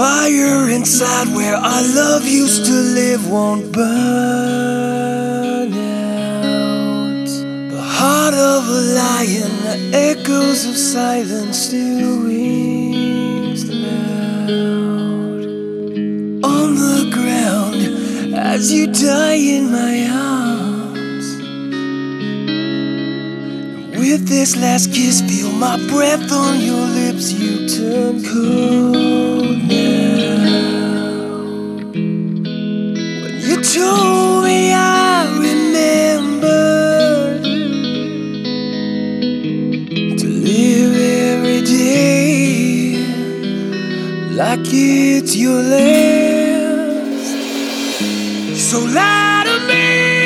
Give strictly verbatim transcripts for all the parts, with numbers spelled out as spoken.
fire inside where our love used to live won't burn out. The heart of a lion, the echoes of silence still rings loud. On the ground as you die in my arms. With this last kiss, feel my breath on your lips. You turn cold now. When you told me, I remembered to live every day like it's your last. So lie to me.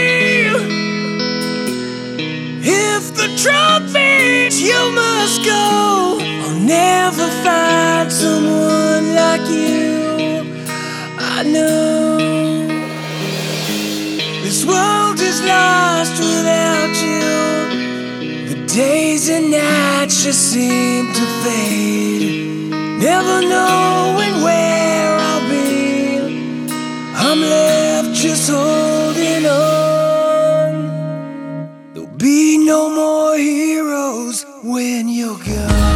If the truth is you must go, I'll never find someone like you. I know this world is lost without you. The days and nights just seem to fade, never knowing where I'll be. I'm left just holding on. There'll be no more heroes when you're gone.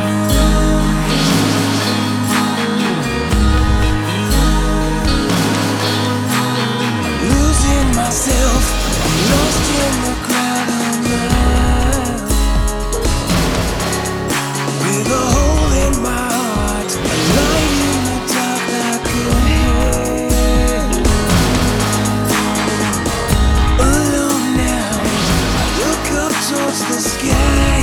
I'm losing myself, I'm lost in the crowd of love. With a hole in my heart, a light in the dark that could hit. Alone now, I look up towards the sky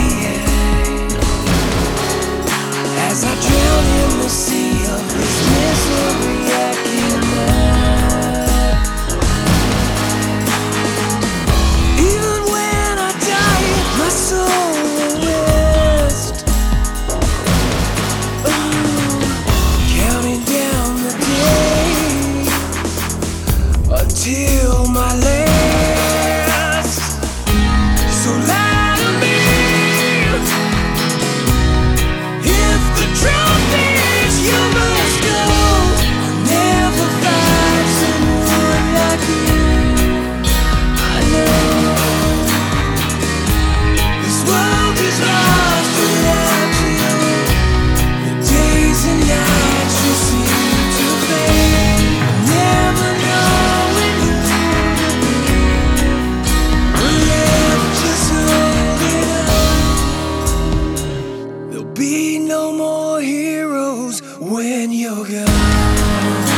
as I drown in the sea of this misery I cannot. Even when I die, my soul will rest. Oh, counting down the day until my last. So lie to me. If the truth is you must go, I'll never find someone like you. I know this world is lost without you. The days and nights just seem to fade, never knowing who to be. We're left just holding on. There'll be no more heroes when you're gone.